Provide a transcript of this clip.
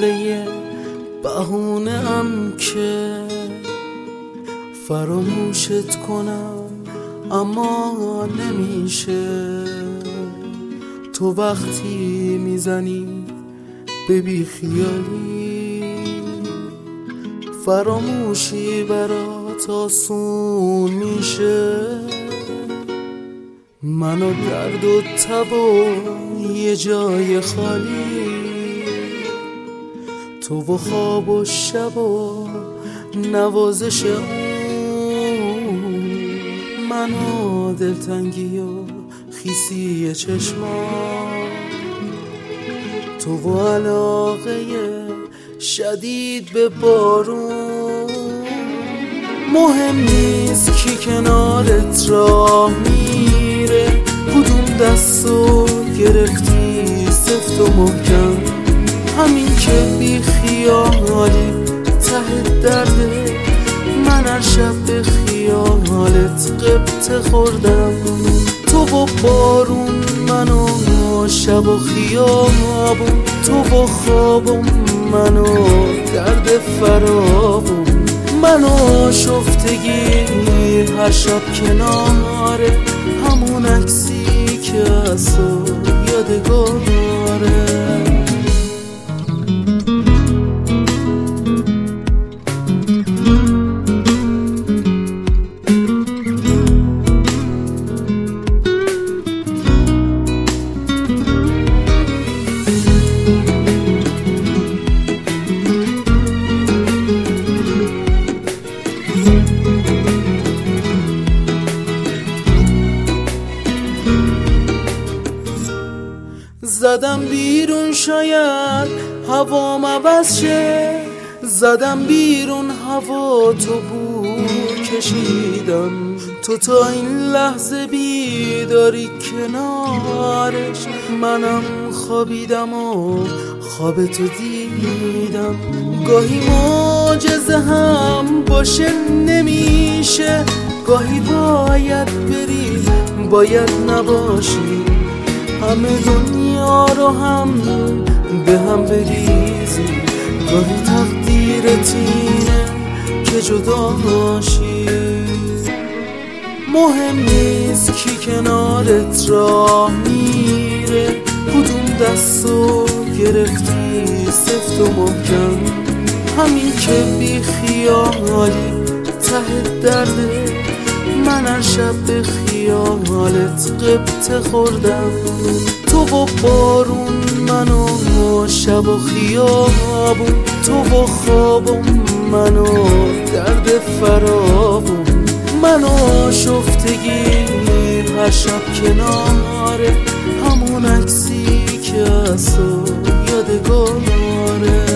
داره بهونه‌ام که فراموشت کنم اما نمیشه. تو وقتی میزنی به بیخیالی فراموشی برات آسون میشه. من و درد و تب و یه جای خالی، تو و خواب و شب و نوازش اون، من و دلتنگی و خیسی چشمان، تو و علاقه شدید به بارون. مهم نیست کی کنارت راه میره، کدوم دستو گرفتی سفت و محکم، همین که بی خیالی ته درده. من هر شب به خیالت قبط خوردم، تو و بارون، من و شب و خیابون، تو و خوابم، من و درد فرابون، من و شفتگی هر شب کناره، همون عکسی که از تو یادگاره. زدم بیرون شاید هوام عوض شه، زدم بیرون هوا تو بو کشیدم، تو تا این لحظه بیداری کنارش، منم خوابیدم و خواب تو دیدم. گاهی معجزه هم باشه نمیشه، گاهی باید بری باید نباشی، همه دنیا رو هم به هم بریزی، گاهی تقدیرت اینه که جدا باشی. مهم نیست کی کنارت راه میره، کدوم دستو گرفتی سفت و محکم، همین که بی خیالی ته درده. من هر شب به خیالت قبط خوردم، تو و بارون، من و شب و خیابون، تو و خوابم، من و درد فرابون، من و شفتگی هر شب کناره، همون عکسی که از تو یادگاره.